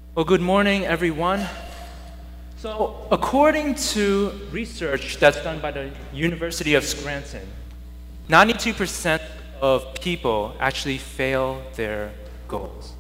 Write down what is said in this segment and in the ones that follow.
Well, good morning, everyone. So, according to research that's done by the University of Scranton, 92% of people actually fail their goals.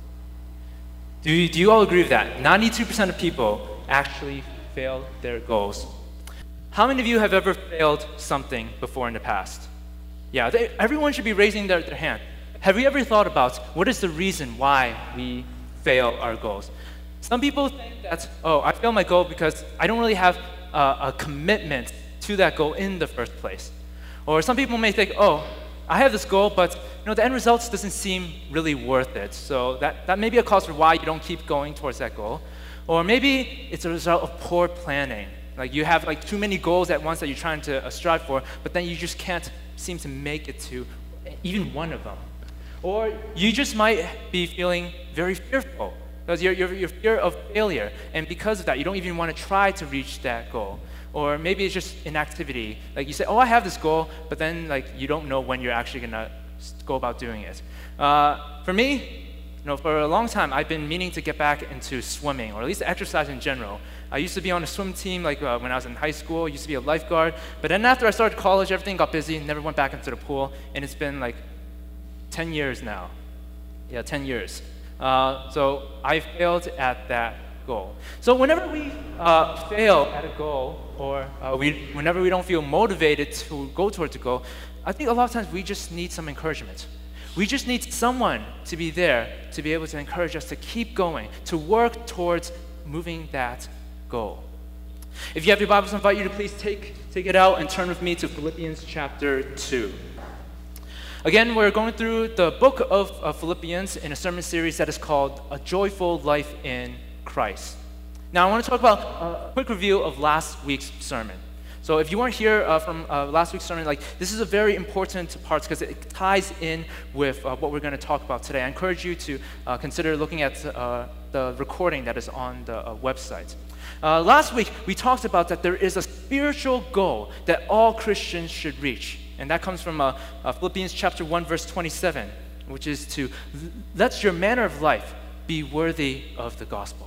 Do you all agree with that? 92% of people actually fail their goals. How many of you have ever failed something before in the past? Yeah, everyone should be raising their hand. Have you ever thought about what is the reason why we fail our goals? Some people think that, oh, I failed my goal because I don't really have a commitment to that goal in the first place. Or some people may think, oh, I have this goal, but the end results doesn't seem really worth it. So that may be a cause for why you don't keep going towards that goal. Or maybe it's a result of poor planning. Like you have too many goals at once that you're trying to strive for, but then you just can't seem to make it to even one of them. Or you just might be feeling very fearful because you're fear of failure, and because of that, you don't even want to try to reach that goal. Or maybe it's just inactivity. Like you say, oh, I have this goal, but then you don't know when you're actually gonna go about doing it. For me, for a long time, I've been meaning to get back into swimming, or at least exercise in general. I used to be on a swim team when I was in high school. I used to be a lifeguard. But then after I started college, everything got busy, never went back into the pool, and it's been 10 years now. Yeah, 10 years. So I failed at that goal. So whenever we fail at a goal, or whenever we don't feel motivated to go towards a goal, I think a lot of times we just need some encouragement. We just need someone to be there to be able to encourage us to keep going, to work towards moving that goal. If you have your Bibles, I invite you to please take it out and turn with me to Philippians chapter 2. Again, we're going through the book of Philippians in a sermon series that is called A Joyful Life in Christ. Now, I want to talk about a quick review of last week's sermon. So if you weren't here from last week's sermon, this is a very important part because it ties in with what we're going to talk about today. I encourage you to consider looking at the recording that is on the website. Last week, we talked about that there is a spiritual goal that all Christians should reach. And that comes from Philippians chapter 1, verse 27, which is to let your manner of life be worthy of the gospel.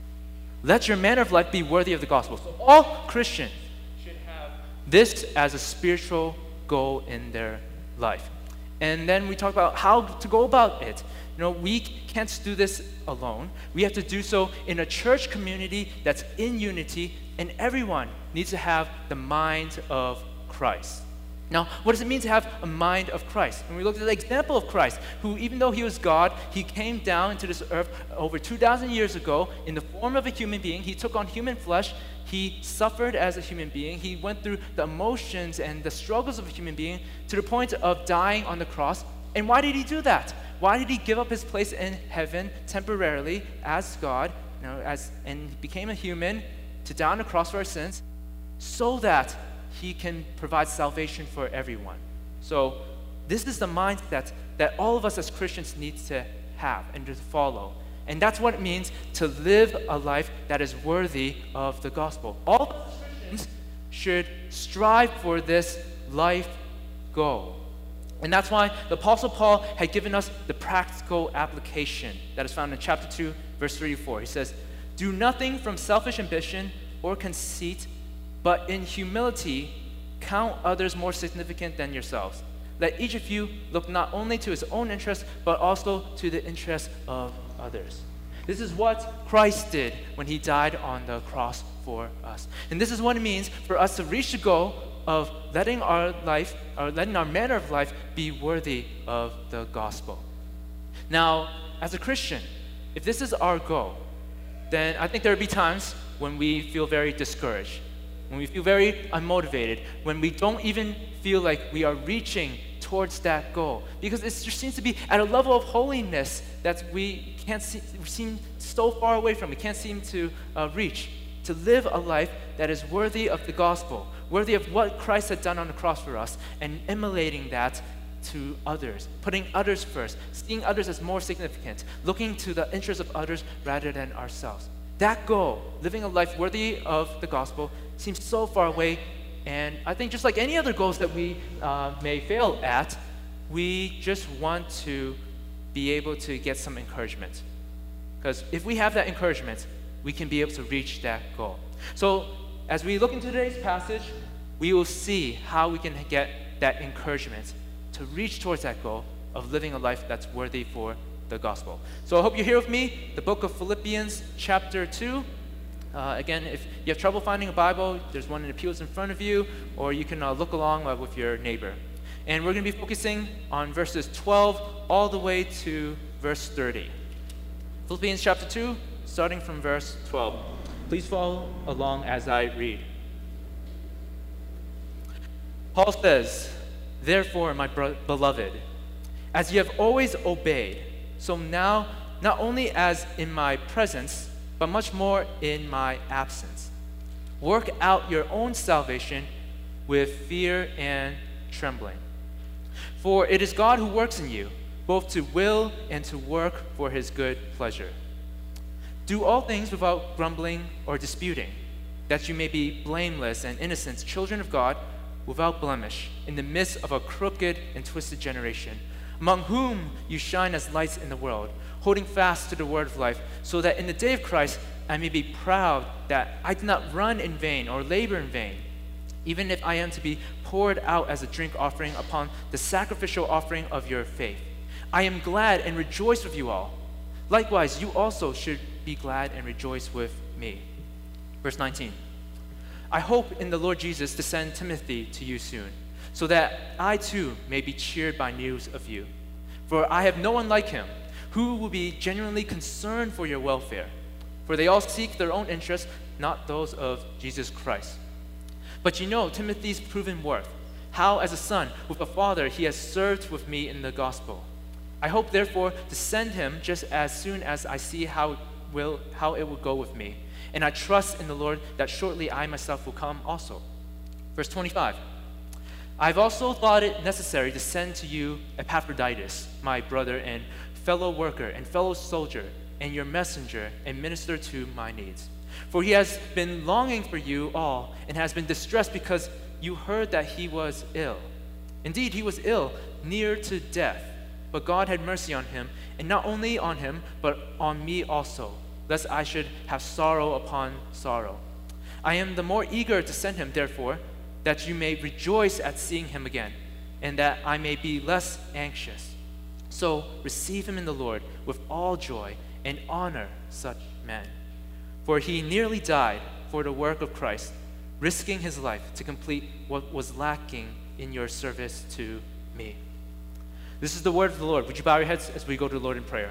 Let your manner of life be worthy of the gospel. So all Christians should have this as a spiritual goal in their life. And then we talk about how to go about it. We can't do this alone. We have to do so in a church community that's in unity, and everyone needs to have the mind of Christ. Now, what does it mean to have a mind of Christ? And we looked at the example of Christ, who even though he was God, he came down into this earth over 2,000 years ago in the form of a human being. He took on human flesh. He suffered as a human being. He went through the emotions and the struggles of a human being to the point of dying on the cross. And why did he do that? Why did he give up his place in heaven temporarily as God, and became a human to die on the cross for our sins, so that he can provide salvation for everyone? So this is the mindset that all of us as Christians need to have and to follow. And that's what it means to live a life that is worthy of the gospel. All of us Christians should strive for this life goal. And that's why the Apostle Paul had given us the practical application that is found in chapter 2, verse 3 to 4. He says, "Do nothing from selfish ambition or conceit, but in humility, count others more significant than yourselves. Let each of you look not only to his own interest, but also to the interest of others." This is what Christ did when he died on the cross for us. And this is what it means for us to reach the goal of letting our manner of life be worthy of the gospel. Now, as a Christian, if this is our goal, then I think there will be times when we feel very discouraged, when we feel very unmotivated, when we don't even feel like we are reaching towards that goal. Because it just seems to be at a level of holiness that we seem so far away from, we can't seem to reach. To live a life that is worthy of the gospel, worthy of what Christ had done on the cross for us, and emulating that to others, putting others first, seeing others as more significant, looking to the interests of others rather than ourselves. That goal, living a life worthy of the gospel, seems so far away. And I think just like any other goals that we may fail at, we just want to be able to get some encouragement. Because if we have that encouragement, we can be able to reach that goal. So as we look into today's passage, we will see how we can get that encouragement to reach towards that goal of living a life that's worthy for the gospel. So I hope you're here with me, the book of Philippians chapter 2. Again, if you have trouble finding a Bible, there's one in the pews in front of you, or you can look along with your neighbor. And we're going to be focusing on verses 12 all the way to verse 30. Philippians chapter 2, starting from verse 12. Please follow along as I read. Paul says, "Therefore, my beloved, as you have always obeyed, so now, not only as in my presence, but much more in my absence, work out your own salvation with fear and trembling. For it is God who works in you, both to will and to work for his good pleasure. Do all things without grumbling or disputing, that you may be blameless and innocent, children of God, without blemish, in the midst of a crooked and twisted generation, among whom you shine as lights in the world, holding fast to the word of life, so that in the day of Christ I may be proud that I did not run in vain or labor in vain, even if I am to be poured out as a drink offering upon the sacrificial offering of your faith. I am glad and rejoice with you all. Likewise, you also should be glad and rejoice with me." Verse 19. "I hope in the Lord Jesus to send Timothy to you soon, so that I too may be cheered by news of you. For I have no one like him, who will be genuinely concerned for your welfare. For they all seek their own interests, not those of Jesus Christ. But you know Timothy's proven worth, how as a son with a father he has served with me in the gospel. I hope therefore to send him just as soon as I see how it will go with me. And I trust in the Lord that shortly I myself will come also." Verse 25. "I've also thought it necessary to send to you Epaphroditus, my brother and fellow worker and fellow soldier, and your messenger and minister to my needs. For he has been longing for you all and has been distressed because you heard that he was ill. Indeed, he was ill, near to death, but God had mercy on him, and not only on him, but on me also, lest I should have sorrow upon sorrow. I am the more eager to send him, therefore, that you may rejoice at seeing him again, and that I may be less anxious. So receive him in the Lord with all joy and honor such men. For he nearly died for the work of Christ, risking his life to complete what was lacking in your service to me." This is the word of the Lord. Would you bow your heads as we go to the Lord in prayer?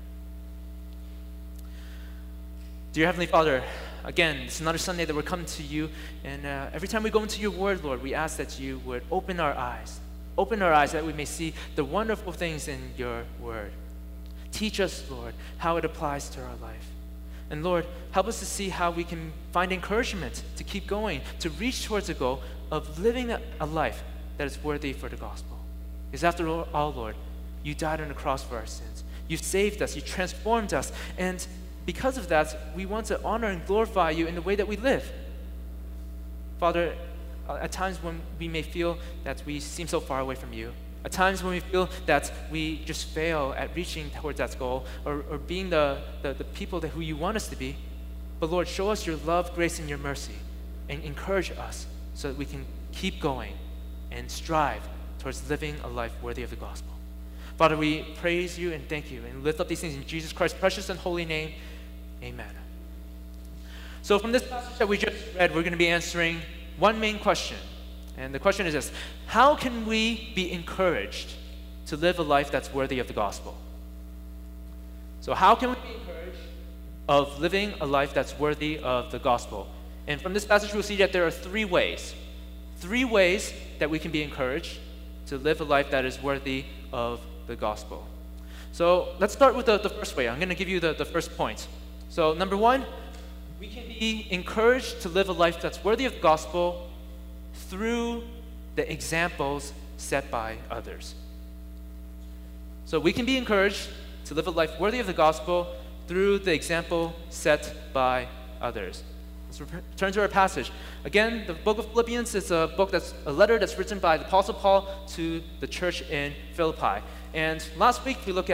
Dear Heavenly Father, again, it's another Sunday that we're coming to you, and every time we go into your word, Lord, we ask that you would open our eyes that we may see the wonderful things in your word. Teach us, Lord, how it applies to our life. And Lord, help us to see how we can find encouragement to keep going, to reach towards the goal of living a life that is worthy for the gospel. Because after all, Lord, you died on the cross for our sins. You saved us, you transformed us, and because of that, we want to honor and glorify you in the way that we live. Father, at times when we may feel that we seem so far away from you, at times when we feel that we just fail at reaching towards that goal or being the people who you want us to be, but Lord, show us your love, grace, and your mercy, and encourage us so that we can keep going and strive towards living a life worthy of the gospel. Father, we praise you and thank you and lift up these things in Jesus Christ's precious and holy name. Amen. So from this passage that we just read, we're going to be answering one main question. And the question is this: how can we be encouraged to live a life that's worthy of the gospel? So how can we be encouraged of living a life that's worthy of the gospel? And from this passage, we'll see that there are three ways that we can be encouraged to live a life that is worthy of the gospel. So let's start with the first way. I'm going to give you the first point. So number one, we can be encouraged to live a life that's worthy of the gospel through the examples set by others. So we can be encouraged to live a life worthy of the gospel through the example set by others. Let's return to our passage. Again, the book of Philippians is a letter that's written by the Apostle Paul to the church in Philippi. And last week we looked at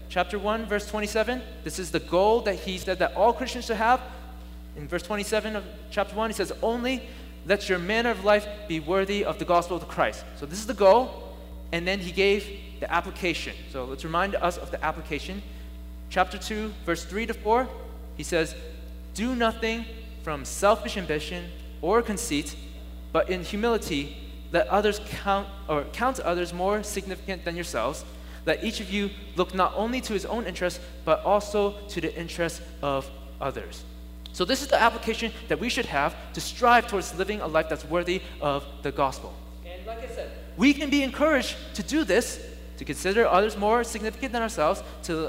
chapter 1, verse 27, this is the goal that he said that all Christians should have. In verse 27 of chapter 1, he says, only let your manner of life be worthy of the gospel of Christ. So this is the goal, and then he gave the application. So let's remind us of the application. Chapter 2, verse 3 to 4, he says, do nothing from selfish ambition or conceit, but in humility let others count others more significant than yourselves. Let each of you look not only to his own interests, but also to the interests of others. So this is the application that we should have to strive towards living a life that's worthy of the gospel. And like I said, we can be encouraged to do this, to consider others more significant than ourselves,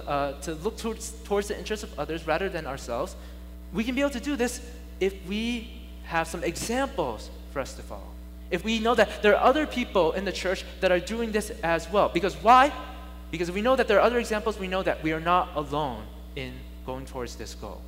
to look towards the interests of others rather than ourselves. We can be able to do this if we have some examples for us to follow. If we know that there are other people in the church that are doing this as well. Because why? Because if we know that there are other examples, we know that we are not alone in going towards this goal.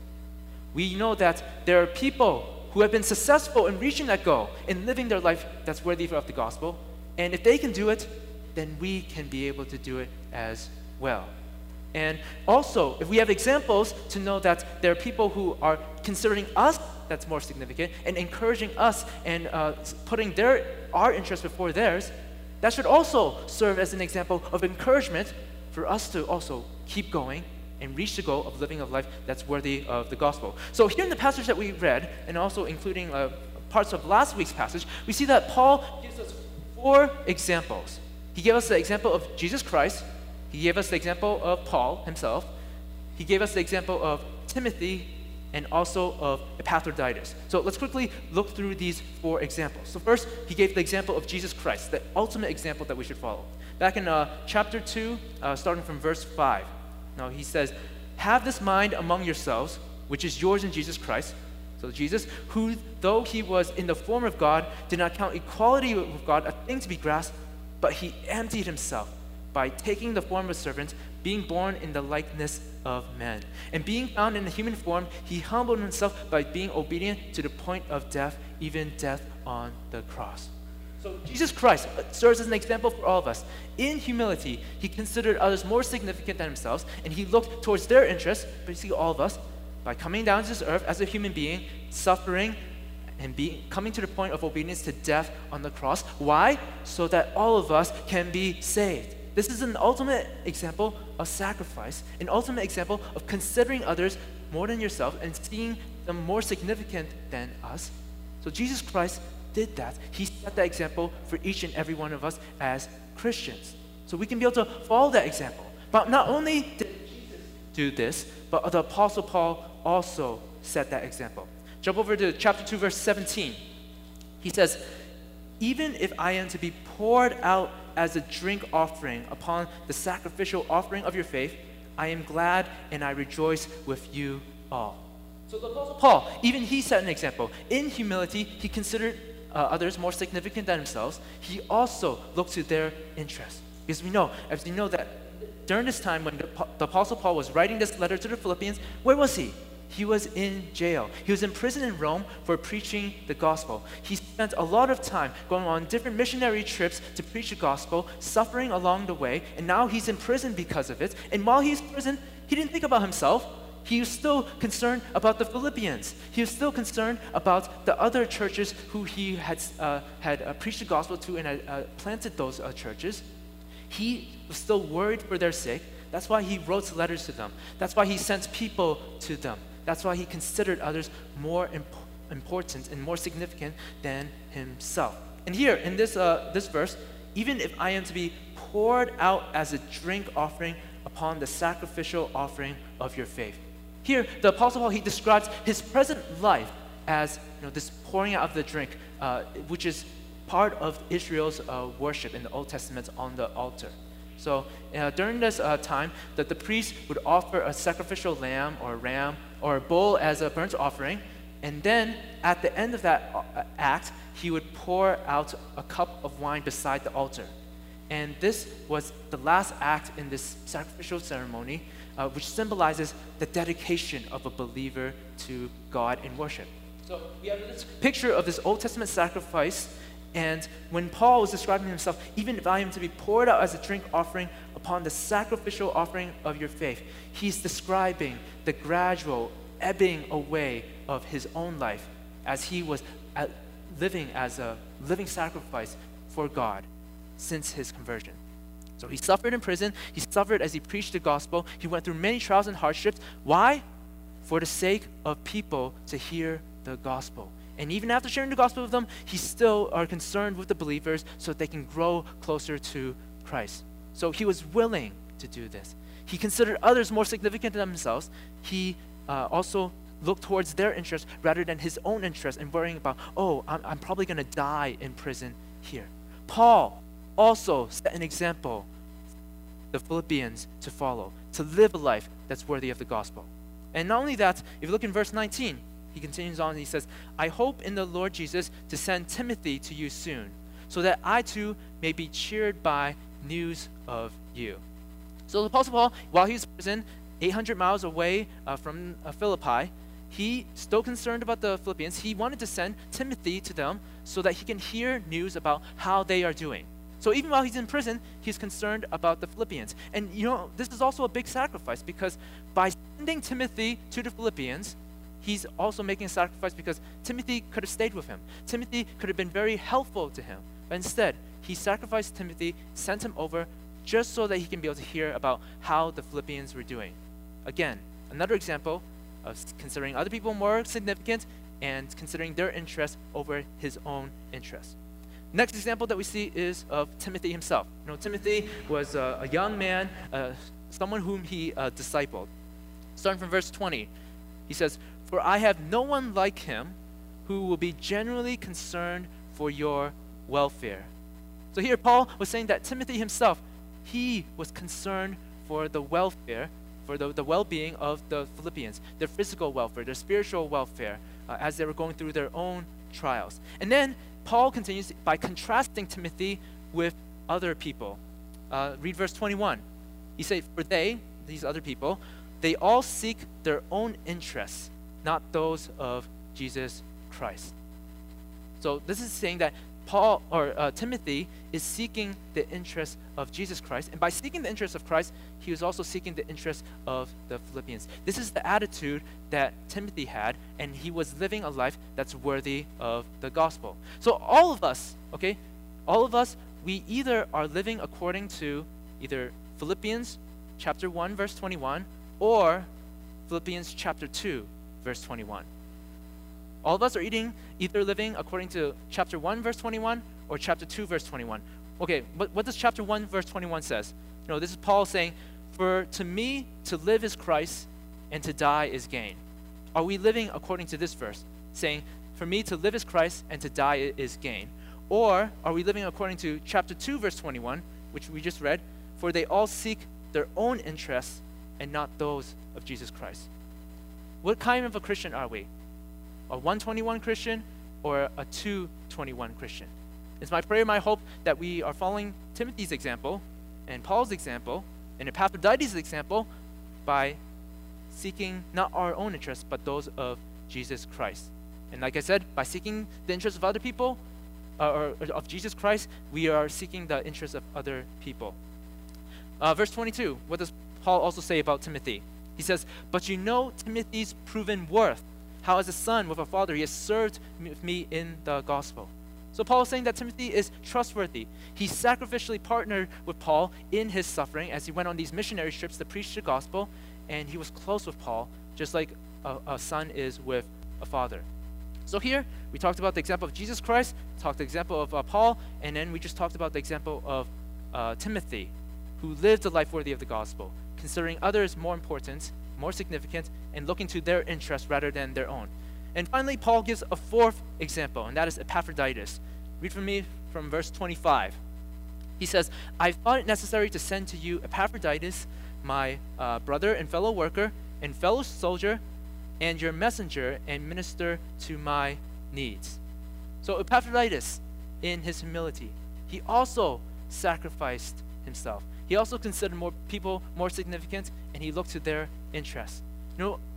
We know that there are people who have been successful in reaching that goal, in living their life that's worthy of the gospel. And if they can do it, then we can be able to do it as well. And also, if we have examples to know that there are people who are considering us that's more significant and encouraging us and putting our interests before theirs, that should also serve as an example of encouragement for us to also keep going and reach the goal of living a life that's worthy of the gospel. So here in the passage that we read, and also including parts of last week's passage, we see that Paul gives us 4 examples. He gave us the example of Jesus Christ. He gave us the example of Paul himself. He gave us the example of Timothy and also of Epaphroditus. So let's quickly look through these 4 examples. So first, he gave the example of Jesus Christ, the ultimate example that we should follow. Back in chapter 2, starting from verse 5. Now he says, have this mind among yourselves, which is yours in Jesus Christ. So Jesus, who though he was in the form of God, did not count equality with God a thing to be grasped, but he emptied himself by taking the form of a servant, being born in the likeness of men. And being found in a human form, he humbled himself by being obedient to the point of death, even death on the cross. So Jesus Christ serves as an example for all of us. In humility, he considered others more significant than himself, and he looked towards their interests, basically all of us, by coming down to this earth as a human being, suffering, and coming to the point of obedience to death on the cross. Why? So that all of us can be saved. This is an ultimate example of sacrifice, an ultimate example of considering others more than yourself and seeing them more significant than us. So Jesus Christ did that. He set that example for each and every one of us as Christians. So we can be able to follow that example. But not only did Jesus do this, but the Apostle Paul also set that example. Jump over to chapter 2, verse 17. He says, even if I am to be poured out as a drink offering upon the sacrificial offering of your faith, I am glad and I rejoice with you all. So the Apostle Paul, even he set an example. In humility, he considered others more significant than himself. He also looked to their interests. Because we know that during this time when the Apostle Paul was writing this letter to the Philippians, where was he? He was in jail. He was in prison in Rome for preaching the gospel. He spent a lot of time going on different missionary trips to preach the gospel, suffering along the way, and now he's in prison because of it. And while he's in prison, he didn't think about himself. He was still concerned about the Philippians. He was still concerned about the other churches who he had preached the gospel to and had planted those churches. He was still worried for their sake. That's why he wrote letters to them. That's why he sent people to them. That's why he considered others more important and more significant than himself. And here in this verse, even if I am to be poured out as a drink offering upon the sacrificial offering of your faith. Here, the Apostle Paul, he describes his present life as this pouring out of the drink, which is part of Israel's worship in the Old Testament on the altar. So during this time, that the priest would offer a sacrificial lamb or a ram or a bull as a burnt offering, and then at the end of that act, he would pour out a cup of wine beside the altar. And this was the last act in this sacrificial ceremony, which symbolizes the dedication of a believer to God in worship. So we have this picture of this Old Testament sacrifice And when Paul was describing himself, even if I am to be poured out as a drink offering upon the sacrificial offering of your faith, he's describing the gradual ebbing away of his own life as he was living as a living sacrifice for God since his conversion. So he suffered in prison. He suffered as he preached the gospel. He went through many trials and hardships. Why? For the sake of people to hear the gospel. And even after sharing the gospel with them, he still are concerned with the believers so that they can grow closer to Christ. So he was willing to do this. He considered others more significant than themselves. He also looked towards their interests rather than his own interests and worrying about, I'm probably going to die in prison here. Paul also set an example for the Philippians to follow, to live a life that's worthy of the gospel. And not only that, if you look in verse 19, he continues on and he says, I hope in the Lord Jesus to send Timothy to you soon, so that I too may be cheered by news of you. So the Apostle Paul, while he was in prison, 800 miles away from Philippi, he still concerned about the Philippians. He wanted to send Timothy to them so that he can hear news about how they are doing. So even while he's in prison, he's concerned about the Philippians. And this is also a big sacrifice, because by sending Timothy to the Philippians, he's also making a sacrifice because Timothy could have stayed with him. Timothy could have been very helpful to him. But instead, he sacrificed Timothy, sent him over just so that he can be able to hear about how the Philippians were doing. Again, another example of considering other people more significant and considering their interests over his own interests. Next example that we see is of Timothy himself. Timothy was a young man, someone whom he discipled. Starting from verse 20, he says, For I have no one like him who will be genuinely concerned for your welfare. So here Paul was saying that Timothy himself, he was concerned for the welfare, for the well-being of the Philippians, their physical welfare, their spiritual welfare, as they were going through their own trials. And then Paul continues by contrasting Timothy with other people. Read verse 21. He says, For these other people, they all seek their own interests, not those of Jesus Christ. So this is saying that Timothy is seeking the interests of Jesus Christ, and by seeking the interests of Christ, he was also seeking the interests of the Philippians. This is the attitude that Timothy had, and he was living a life that's worthy of the gospel. So all of us, we either are living according to either Philippians chapter 1, verse 21, or Philippians chapter 2, verse 21. All of us are either living according to chapter 1, verse 21, or chapter 2, verse 21. Okay, what does chapter 1, verse 21 says? This is Paul saying, For to me to live is Christ, and to die is gain. Are we living according to this verse, saying, For me to live is Christ, and to die is gain? Or are we living according to chapter 2, verse 21, which we just read, For they all seek their own interests, and not those of Jesus Christ? What kind of a Christian are we? A 121 Christian or a 221 Christian? It's my prayer, my hope that we are following Timothy's example and Paul's example and Epaphroditus' example by seeking not our own interests but those of Jesus Christ. And like I said, by seeking the interests of other people or of Jesus Christ, we are seeking the interests of other people. Verse 22, what does Paul also say about Timothy? He says, But you know Timothy's proven worth, how as a son with a father he has served with me in the gospel. So Paul is saying that Timothy is trustworthy. He sacrificially partnered with Paul in his suffering as he went on these missionary trips to preach the gospel, and he was close with Paul, just like a son is with a father. So here, we talked about the example of Jesus Christ, talked the example of Paul, and then we just talked about the example of Timothy, who lived a life worthy of the gospel, considering others more important, more significant, and looking to their interests rather than their own. And finally, Paul gives a fourth example, and that is Epaphroditus. Read for me from verse 25. He says, I thought it necessary to send to you Epaphroditus, my brother and fellow worker and fellow soldier, and your messenger and minister to my needs. So Epaphroditus, in his humility, he also sacrificed himself. He also considered more people more significant, and he looked to their interests.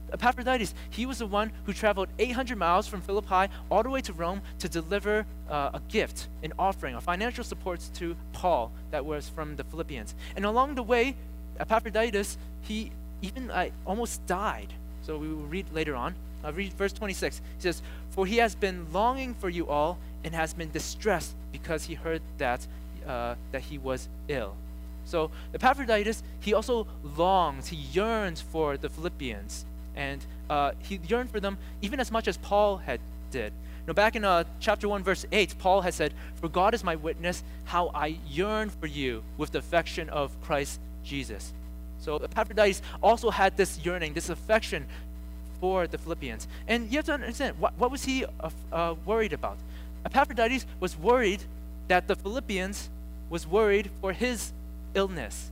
Epaphroditus, he was the one who traveled 800 miles from Philippi all the way to Rome to deliver a gift, an offering, a financial support to Paul that was from the Philippians. And along the way, Epaphroditus, he even almost died. So we will read later on. I'll read verse 26. He says, "For he has been longing for you all and has been distressed because he heard that he was ill." So Epaphroditus, he also longs, he yearns for the Philippians. And he yearned for them even as much as Paul had did. Now back in chapter 1, verse 8, Paul had said, "For God is my witness, how I yearn for you with the affection of Christ Jesus." So Epaphroditus also had this yearning, this affection for the Philippians. And you have to understand, what was he worried about? Epaphroditus was worried that the Philippians was worried for his illness.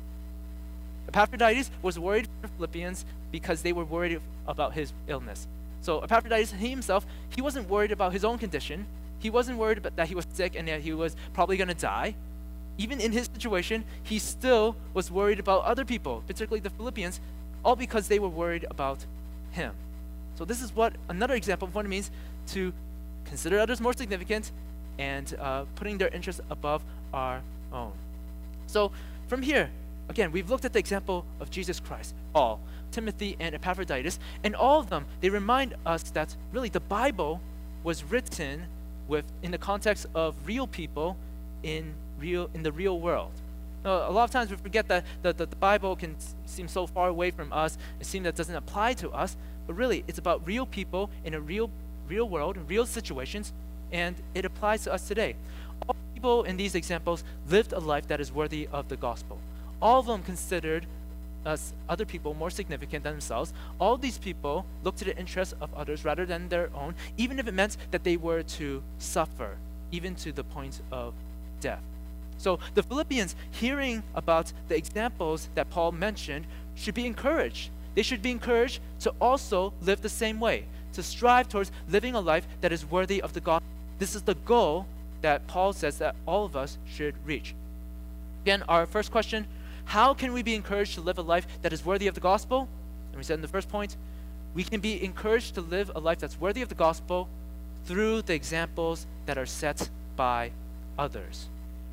Epaphroditus was worried for the Philippians because they were worried about his illness. So Epaphroditus himself, he wasn't worried about his own condition. He wasn't worried about that he was sick and that he was probably going to die. Even in his situation, he still was worried about other people, particularly the Philippians, all because they were worried about him. So this is another example of what it means to consider others more significant and putting their interests above our own. So from here, again, we've looked at the example of Jesus Christ, Paul, Timothy, and Epaphroditus, and all of them, they remind us that really the Bible was written in the context of real people in the real world. Now, a lot of times we forget that the Bible can seem so far away from us. It seems that it doesn't apply to us, but really it's about real people in a real world, in real situations, and it applies to us today. All people in these examples lived a life that is worthy of the gospel. All of them considered other people more significant than themselves. All these people looked to the interests of others rather than their own, even if it meant that they were to suffer, even to the point of death. So the Philippians, hearing about the examples that Paul mentioned, should be encouraged. They should be encouraged to also live the same way, to strive towards living a life that is worthy of the gospel. This is the goal that Paul says that all of us should reach. Again, our first question, how can we be encouraged to live a life that is worthy of the gospel? And we said in the first point, we can be encouraged to live a life that's worthy of the gospel through the examples that are set by others.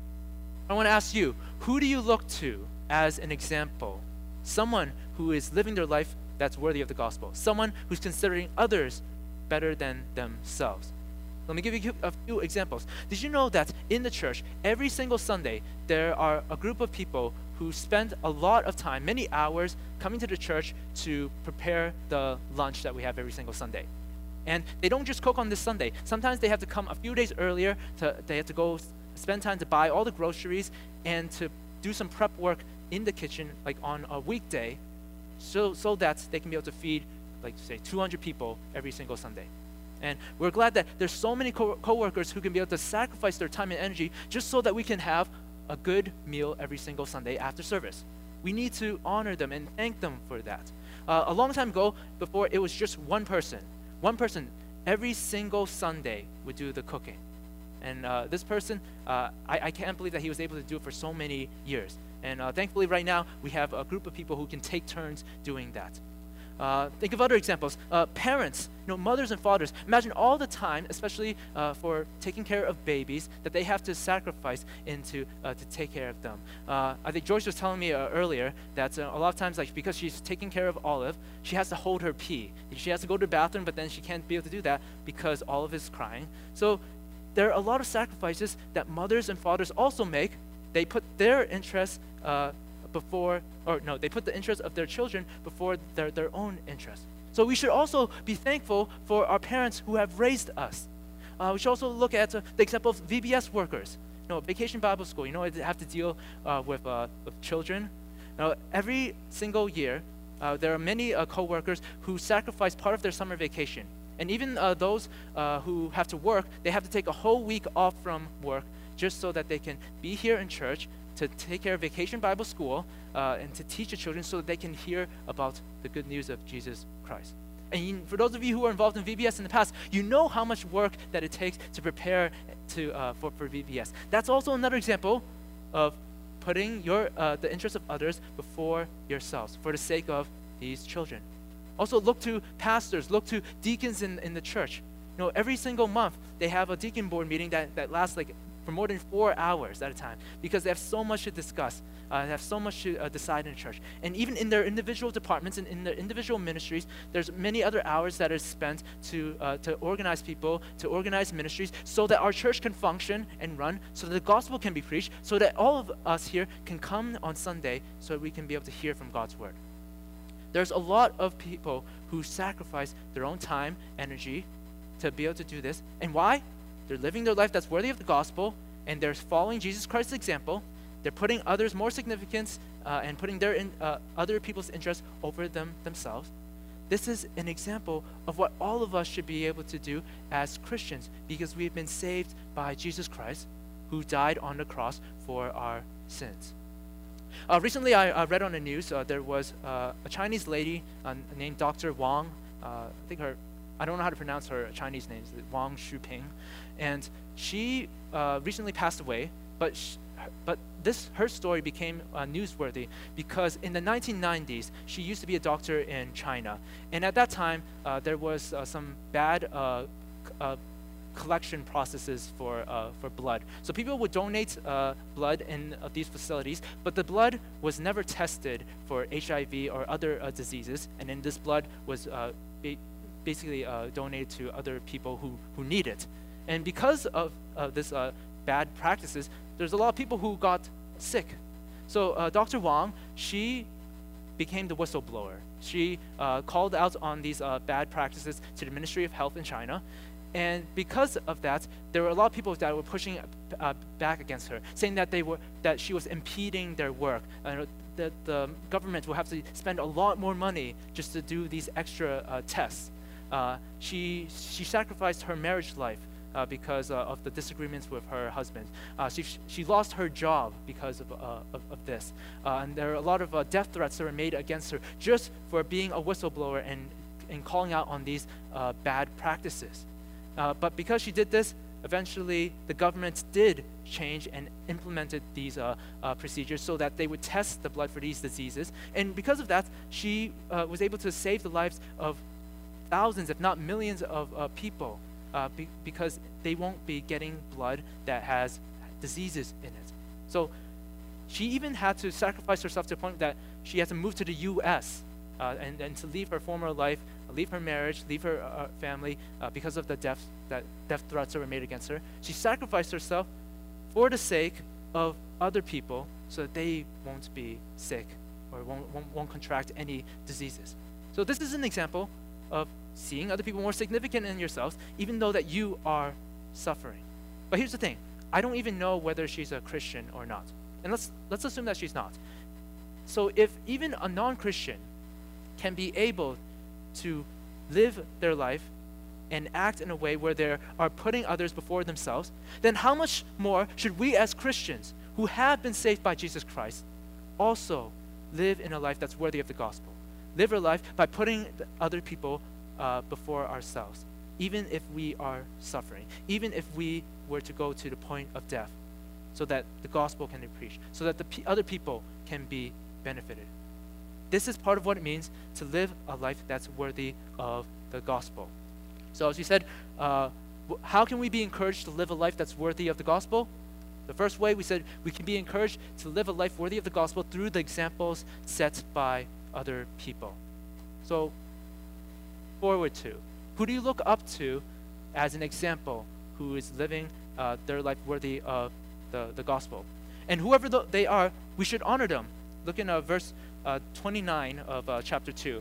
I want to ask you, who do you look to as an example? Someone who is living their life that's worthy of the gospel. Someone who's considering others better than themselves. Let me give you a few examples. Did you know that in the church, every single Sunday, there are a group of people who spend a lot of time, many hours, coming to the church to prepare the lunch that we have every single Sunday? And they don't just cook on this Sunday. Sometimes they have to come a few days earlier. They have to go spend time to buy all the groceries and to do some prep work in the kitchen, like on a weekday, so that they can be able to feed, like say, 200 people every single Sunday. And we're glad that there's so many co-workers who can be able to sacrifice their time and energy just so that we can have a good meal every single Sunday after service. We need to honor them and thank them for that. A long time ago, before it was just one person every single Sunday would do the cooking. And this person, I can't believe that he was able to do it for so many years. And thankfully right now, we have a group of people who can take turns doing that. Think of other examples. Parents, mothers and fathers. Imagine all the time, especially for taking care of babies, that they have to sacrifice to take care of them. I think Joyce was telling me earlier that a lot of times, like because she's taking care of Olive, she has to hold her pee. She has to go to the bathroom, but then she can't be able to do that because Olive is crying. So there are a lot of sacrifices that mothers and fathers also make. They put their interests they put the interests of their children before their own interests. So we should also be thankful for our parents who have raised us. We should also look at the example of VBS workers. Vacation Bible School, they have to deal with children. Now, every single year, there are many co-workers who sacrifice part of their summer vacation. And even those who have to work, they have to take a whole week off from work just so that they can be here in church to take care of Vacation Bible School and to teach the children so that they can hear about the good news of Jesus Christ. And for those of you who are involved in VBS in the past, you know how much work that it takes to prepare for VBS. That's also another example of putting the interests of others before yourselves for the sake of these children. Also, look to pastors, look to deacons in the church. Every single month, they have a deacon board meeting that lasts for more than 4 hours at a time because they have so much to discuss. They have so much to decide in the church. And even in their individual departments and in their individual ministries, there's many other hours that are spent to organize people, to organize ministries, so that our church can function and run, so that the gospel can be preached, so that all of us here can come on Sunday so that we can be able to hear from God's word. There's a lot of people who sacrifice their own time, energy, to be able to do this. And why? They're living their life that's worthy of the gospel, and they're following Jesus Christ's example. They're putting others more significance and putting other people's interests over themselves. This is an example of what all of us should be able to do as Christians, because we've been saved by Jesus Christ, who died on the cross for our sins. Recently, I read on the news there was a Chinese lady named Dr. Wang. I don't know how to pronounce her Chinese name, Wang Shuping, and she recently passed away. But her story became newsworthy because in the 1990s, she used to be a doctor in China, and at that time there was some bad collection processes for blood. So people would donate blood in these facilities, but the blood was never tested for HIV or other diseases, and then this blood was basically donated to other people who need it. And because of this bad practices, there's a lot of people who got sick. So Dr. Wang, she became the whistleblower. She called out on these bad practices to the Ministry of Health in China. And because of that, there were a lot of people that were pushing back against her, saying that she was impeding their work, that the government will have to spend a lot more money just to do these extra tests. She sacrificed her marriage life because of the disagreements with her husband. She lost her job because of this. And there are a lot of death threats that were made against her just for being a whistleblower and calling out on these bad practices. But because she did this, eventually the government did change and implemented these procedures so that they would test the blood for these diseases. And because of that, she was able to save the lives of thousands, if not millions of people because they won't be getting blood that has diseases in it. So she even had to sacrifice herself to the point that she had to move to the U.S. And to leave her former life, leave her marriage, leave her family because of the death threats that were made against her. She sacrificed herself for the sake of other people so that they won't be sick or won't contract any diseases. So this is an example of seeing other people more significant than yourselves, even though that you are suffering. But here's the thing. I don't even know whether she's a Christian or not. And let's assume that she's not. So if even a non-Christian can be able to live their life and act in a way where they are putting others before themselves, then how much more should we as Christians who have been saved by Jesus Christ also live in a life that's worthy of the gospel? Live our life by putting other people before ourselves, even if we are suffering, even if we were to go to the point of death, so that the gospel can be preached, so that the other people can be benefited. This is part of what it means to live a life that's worthy of the gospel. So as we said, how can we be encouraged to live a life that's worthy of the gospel? The first way we said we can be encouraged to live a life worthy of the gospel through the examples set by other people. So, forward to. Who do you look up to as an example who is living their life worthy of the gospel? And whoever they are, we should honor them. Look in verse 29 of chapter 2.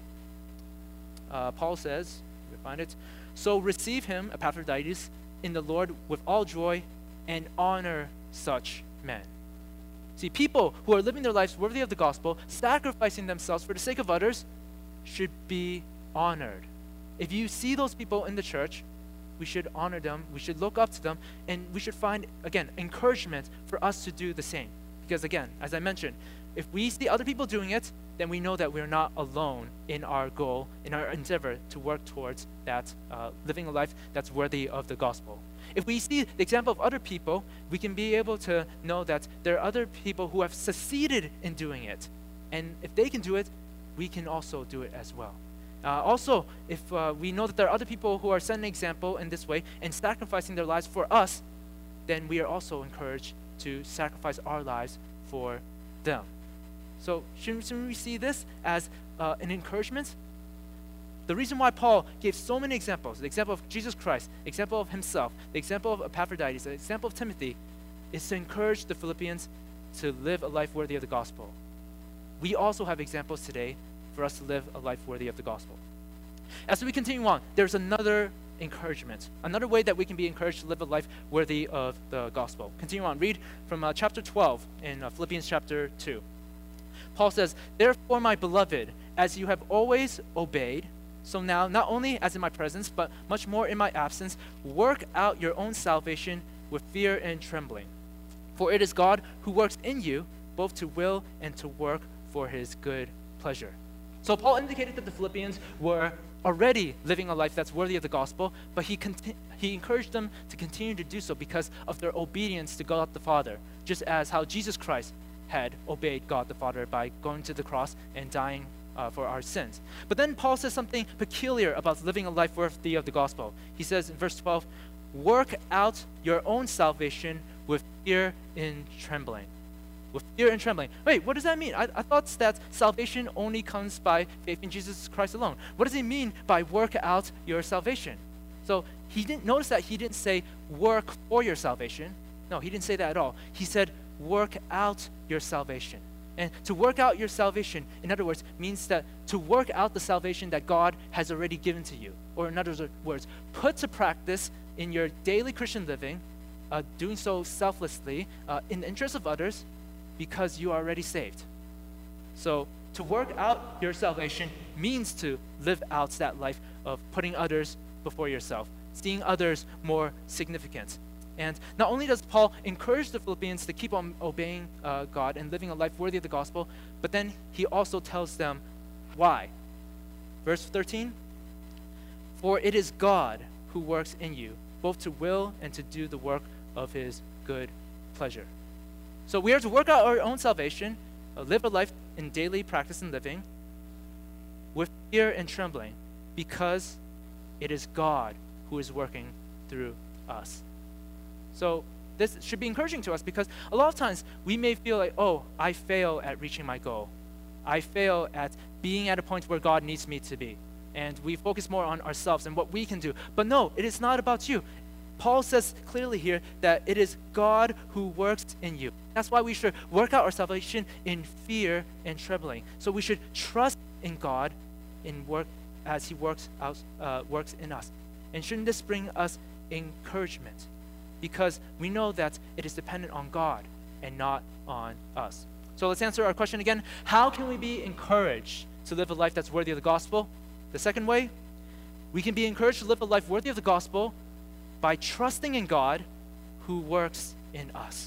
Paul says, you find it, so receive him, Epaphroditus, in the Lord with all joy and honor such men. See, people who are living their lives worthy of the gospel, sacrificing themselves for the sake of others, should be honored. If you see those people in the church, we should honor them, we should look up to them, and we should find, again, encouragement for us to do the same. Because again, as I mentioned, if we see other people doing it, then we know that we're not alone in our goal, in our endeavor to work towards that, living a life that's worthy of the gospel. If we see the example of other people, we can be able to know that there are other people who have succeeded in doing it. And if they can do it, we can also do it as well. Also, if we know that there are other people who are setting an example in this way and sacrificing their lives for us, then we are also encouraged to sacrifice our lives for them. So shouldn't we see this as an encouragement? The reason why Paul gave so many examples, the example of Jesus Christ, the example of himself, the example of Epaphroditus, the example of Timothy, is to encourage the Philippians to live a life worthy of the gospel. We also have examples today for us to live a life worthy of the gospel. As we continue on, there's another encouragement, another way that we can be encouraged to live a life worthy of the gospel. Continue on, read from chapter 12 in Philippians chapter 2. Paul says, "Therefore, my beloved, as you have always obeyed, so now, not only as in my presence, but much more in my absence, work out your own salvation with fear and trembling. For it is God who works in you, both to will and to work for his good pleasure." So Paul indicated that the Philippians were already living a life that's worthy of the gospel, but he encouraged them to continue to do so because of their obedience to God the Father, just as how Jesus Christ had obeyed God the Father by going to the cross and dying for our sins. But then Paul says something peculiar about living a life worthy of the gospel. He says in verse 12, "Work out your own salvation with fear and trembling." With fear and trembling. Wait, what does that mean? I thought that salvation only comes by faith in Jesus Christ alone. What does he mean by work out your salvation? So he didn't notice that he didn't say work for your salvation. No, he didn't say that at all. He said work out your salvation. And to work out your salvation, in other words, means that to work out the salvation that God has already given to you. Or in other words, put to practice in your daily Christian living, doing so selflessly, in the interest of others, because you are already saved. So to work out your salvation means to live out that life of putting others before yourself, seeing others more significant. And not only does Paul encourage the Philippians to keep on obeying God and living a life worthy of the gospel, but then he also tells them why. Verse 13, "For it is God who works in you, both to will and to do the work of his good pleasure." So we are to work out our own salvation, live a life in daily practice and living with fear and trembling, because it is God who is working through us. So this should be encouraging to us, because a lot of times we may feel like, oh, I fail at reaching my goal. I fail at being at a point where God needs me to be. And we focus more on ourselves and what we can do. But no, it is not about you. Paul says clearly here that it is God who works in you. That's why we should work out our salvation in fear and trembling. So we should trust in God in work as he works in us. And shouldn't this bring us encouragement? Because we know that it is dependent on God and not on us. So let's answer our question again. How can we be encouraged to live a life that's worthy of the gospel? The second way, we can be encouraged to live a life worthy of the gospel by trusting in God who works in us.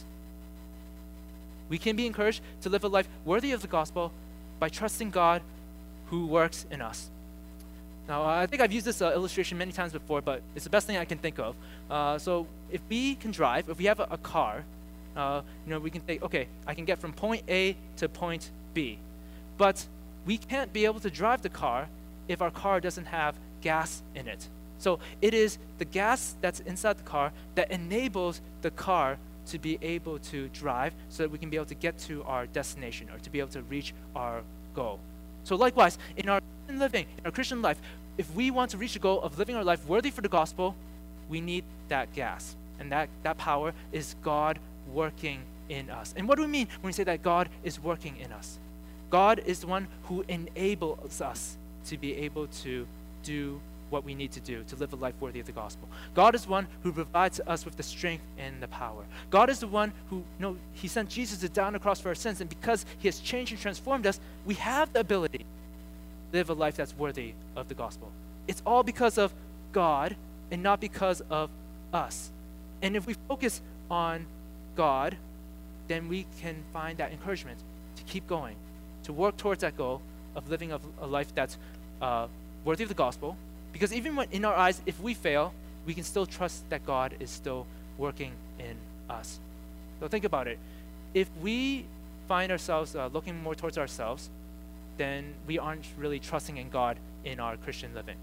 We can be encouraged to live a life worthy of the gospel by trusting God who works in us. Now, I think I've used this illustration many times before, but it's the best thing I can think of. So if we can drive, if we have a car, we can think, okay, I can get from point A to point B. But we can't be able to drive the car if our car doesn't have gas in it. So it is the gas that's inside the car that enables the car to be able to drive so that we can be able to get to our destination or to be able to reach our goal. So likewise, in our living, in our Christian life, if we want to reach the goal of living our life worthy for the gospel, we need that gas. And that power is God working in us. And what do we mean when we say that God is working in us? God is the one who enables us to be able to do what we need to do to live a life worthy of the gospel. God is the one who provides us with the strength and the power. God is the one who, he sent Jesus to die on the cross for our sins, and because he has changed and transformed us, we have the ability to live a life that's worthy of the gospel. It's all because of God and not because of us. And if we focus on God, then we can find that encouragement to keep going, to work towards that goal of living a life that's worthy of the gospel. Because even when in our eyes, if we fail, we can still trust that God is still working in us. So think about it. If we find ourselves looking more towards ourselves, then we aren't really trusting in God in our Christian living.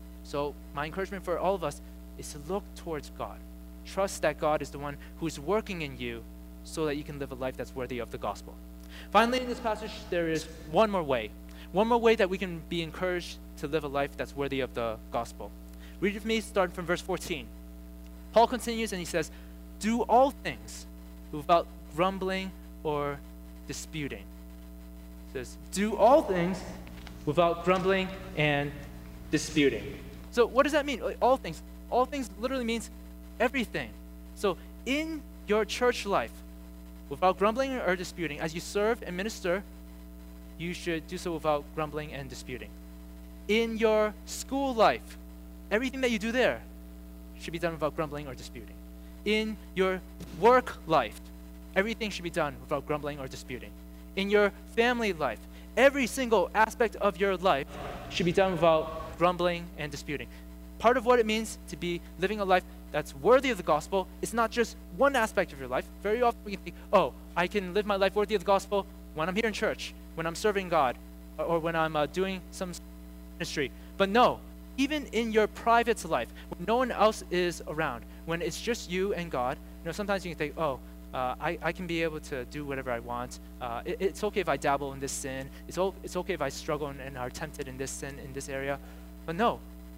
So my encouragement for all of us is to look towards God. Trust that God is the one who is working in you so that you can live a life that's worthy of the gospel. Finally, in this passage, there is one more way that we can be encouraged to live a life that's worthy of the gospel. Read with me, starting from verse 14. Paul continues and he says, "Do all things without grumbling or disputing." He says, "Do all things without grumbling and disputing." So what does that mean? Like, all things. All things literally means everything. So in your church life, without grumbling or disputing, as you serve and minister, you should do so without grumbling and disputing. In your school life, everything that you do there should be done without grumbling or disputing. In your work life, everything should be done without grumbling or disputing. In your family life, every single aspect of your life should be done without grumbling and disputing. Part of what it means to be living a life that's worthy of the gospel is not just one aspect of your life. Very often we can think, oh, I can live my life worthy of the gospel when I'm here in church, when I'm serving God, or when I'm doing some ministry. But no, even in your private life, when no one else is around, when it's just you and God, sometimes you can think, oh, I can be able to do whatever I want. It's okay if I dabble in this sin. It's okay if I struggle and are tempted in this sin, in this area. But no,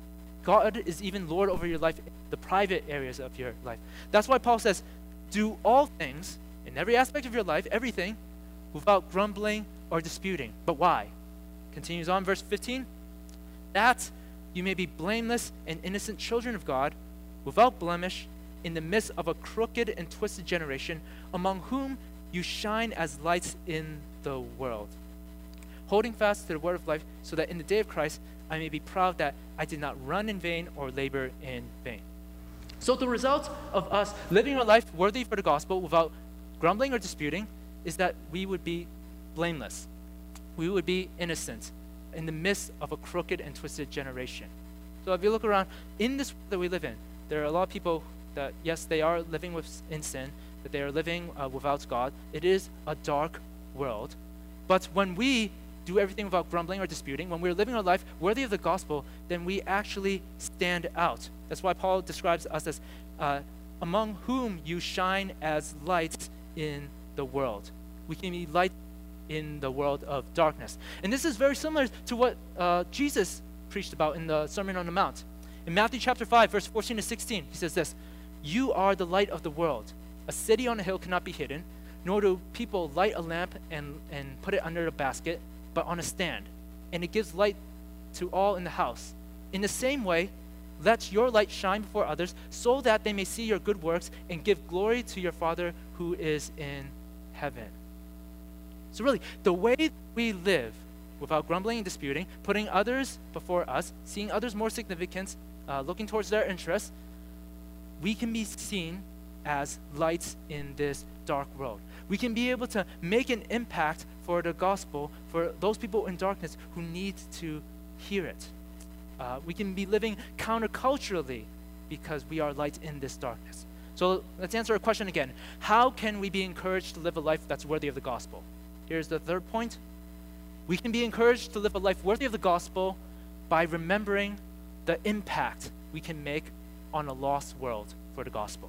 God is even Lord over your life, the private areas of your life. That's why Paul says, do all things in every aspect of your life, everything, without grumbling or disputing. But why? Continues on, verse 15. That you may be blameless and innocent children of God, without blemish, in the midst of a crooked and twisted generation, among whom you shine as lights in the world, holding fast to the word of life, so that in the day of Christ I may be proud that I did not run in vain or labor in vain. So the result of us living our life worthy for the gospel without grumbling or disputing is that we would be blameless. We would be innocent in the midst of a crooked and twisted generation. So if you look around, in this world that we live in, there are a lot of people that, yes, they are living in sin, that they are living without God. It is a dark world. But when we do everything without grumbling or disputing, when we're living our life worthy of the gospel, then we actually stand out. That's why Paul describes us as among whom you shine as lights in the world. We can be light in the world of darkness. And this is very similar to what Jesus preached about in the Sermon on the Mount. In Matthew chapter 5, verse 14 to 16, he says this, "You are the light of the world. A city on a hill cannot be hidden, nor do people light a lamp and put it under a basket, but on a stand, and it gives light to all in the house. In the same way, let your light shine before others, so that they may see your good works and give glory to your Father who is in heaven." So really, the way we live without grumbling and disputing, putting others before us, seeing others more significant, looking towards their interests, we can be seen as lights in this dark world. We can be able to make an impact for the gospel for those people in darkness who need to hear it. We can be living counterculturally because we are light in this darkness. So let's answer a question again. How can we be encouraged to live a life that's worthy of the gospel? Here's the third point. We can be encouraged to live a life worthy of the gospel by remembering the impact we can make on a lost world for the gospel.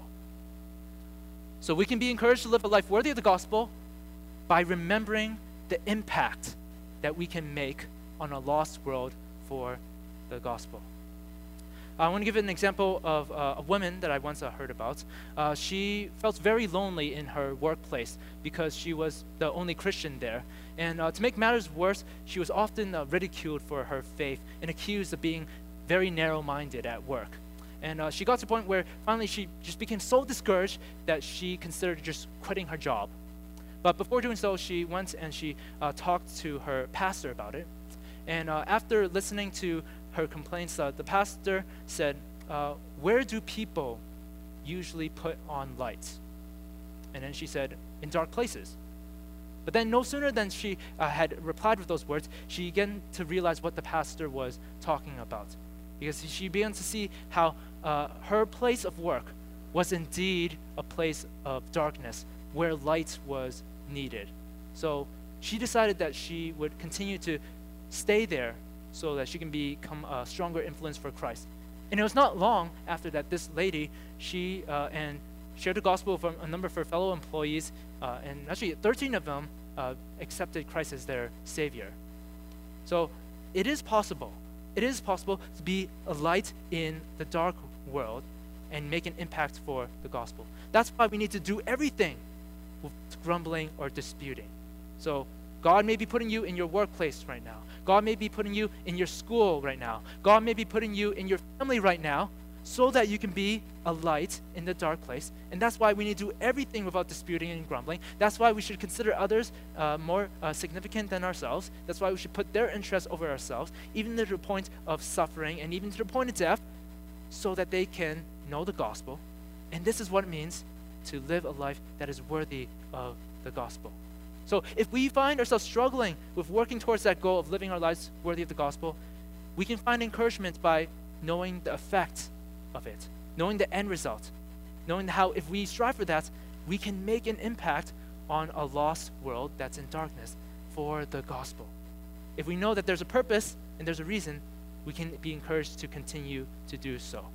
So we can be encouraged to live a life worthy of the gospel by remembering the impact that we can make on a lost world for the gospel. I want to give an example of a woman that I once heard about. She felt very lonely in her workplace because she was the only Christian there. And to make matters worse, she was often ridiculed for her faith and accused of being very narrow-minded at work. And she got to the point where finally she just became so discouraged that she considered just quitting her job. But before doing so, she went and she talked to her pastor about it. And after listening to her complaints, the pastor said, "Where do people usually put on lights?" And then she said, "In dark places." But then no sooner than she had replied with those words, she began to realize what the pastor was talking about. Because she began to see how her place of work was indeed a place of darkness where light was needed. So she decided that she would continue to stay there so that she can become a stronger influence for Christ. And it was not long after that this lady, she and shared the gospel with a number of her fellow employees, and actually 13 of them accepted Christ as their Savior. So it is possible. It is possible to be a light in the dark world and make an impact for the gospel. That's why we need to do everything with grumbling or disputing. So God may be putting you in your workplace right now. God may be putting you in your school right now. God may be putting you in your family right now so that you can be a light in the dark place. And that's why we need to do everything without disputing and grumbling. That's why we should consider others more significant than ourselves. That's why we should put their interests over ourselves, even to the point of suffering and even to the point of death, so that they can know the gospel. And this is what it means to live a life that is worthy of the gospel. So if we find ourselves struggling with working towards that goal of living our lives worthy of the gospel, we can find encouragement by knowing the effect of it, knowing the end result, knowing how if we strive for that, we can make an impact on a lost world that's in darkness for the gospel. If we know that there's a purpose and there's a reason, we can be encouraged to continue to do so.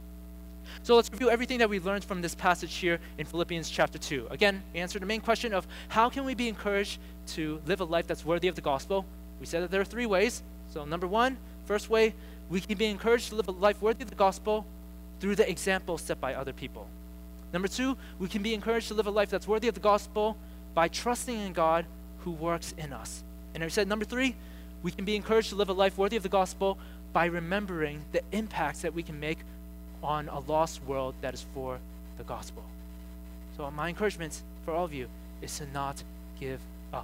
So let's review everything that we learned from this passage here in Philippians chapter 2. Again, we answered the main question of how can we be encouraged to live a life that's worthy of the gospel. We said that there are 3 ways. So number 1, first way, we can be encouraged to live a life worthy of the gospel through the example set by other people. Number 2, we can be encouraged to live a life that's worthy of the gospel by trusting in God who works in us. And I said number 3, we can be encouraged to live a life worthy of the gospel by remembering the impacts that we can make on a lost world that is for the gospel. So my encouragement for all of you is to not give up.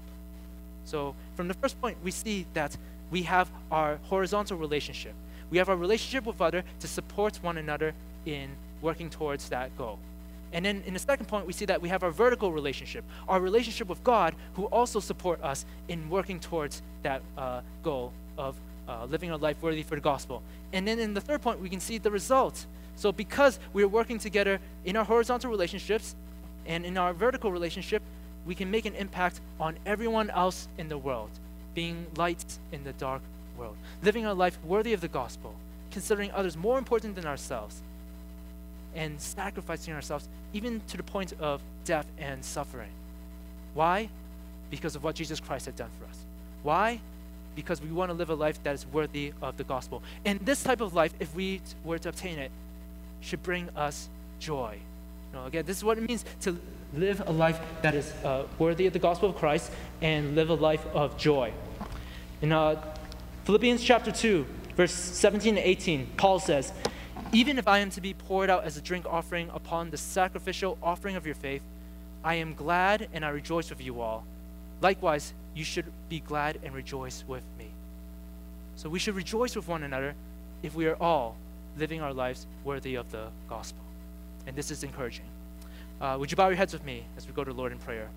So from the first point, we see that we have our horizontal relationship. We have our relationship with others to support one another in working towards that goal. And then in the second point, we see that we have our vertical relationship, our relationship with God, who also support us in working towards that goal of living a life worthy for the gospel. And then in the third point, we can see the result. So because we're working together in our horizontal relationships and in our vertical relationship, we can make an impact on everyone else in the world, being lights in the dark world, living a life worthy of the gospel, considering others more important than ourselves, and sacrificing ourselves even to the point of death and suffering. Why? Because of what Jesus Christ had done for us. Why? Because we want to live a life that is worthy of the gospel. And this type of life, if we were to obtain it, should bring us joy. Again, this is what it means to live a life that is worthy of the gospel of Christ and live a life of joy. In Philippians chapter 2, verse 17 to 18, Paul says, "Even if I am to be poured out as a drink offering upon the sacrificial offering of your faith, I am glad and I rejoice with you all. Likewise, you should be glad and rejoice with me." So we should rejoice with one another if we are all living our lives worthy of the gospel. And this is encouraging. Would you bow your heads with me as we go to the Lord in prayer?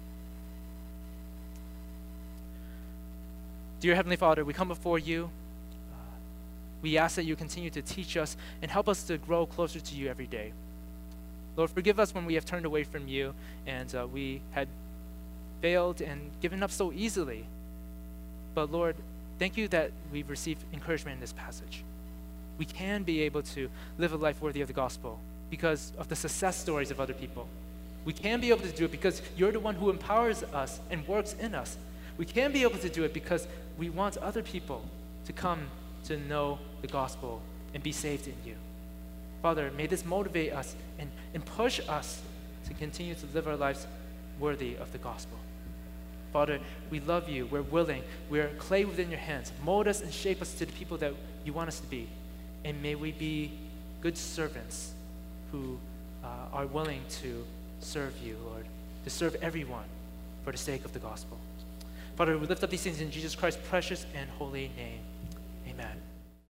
Dear Heavenly Father, we come before you. We ask that you continue to teach us and help us to grow closer to you every day. Lord, forgive us when we have turned away from you and we had failed and given up so easily. But Lord, thank you that we've received encouragement in this passage. We can be able to live a life worthy of the gospel because of the success stories of other people. We can be able to do it because you're the one who empowers us and works in us. We can be able to do it because we want other people to come to know the gospel and be saved in you. Father, may this motivate us and push us to continue to live our lives worthy of the gospel. Father, we love you. We're willing. We're clay within your hands. Mold us and shape us to the people that you want us to be. And may we be good servants who are willing to serve you, Lord, to serve everyone for the sake of the gospel. Father, we lift up these things in Jesus Christ's precious and holy name. Amen.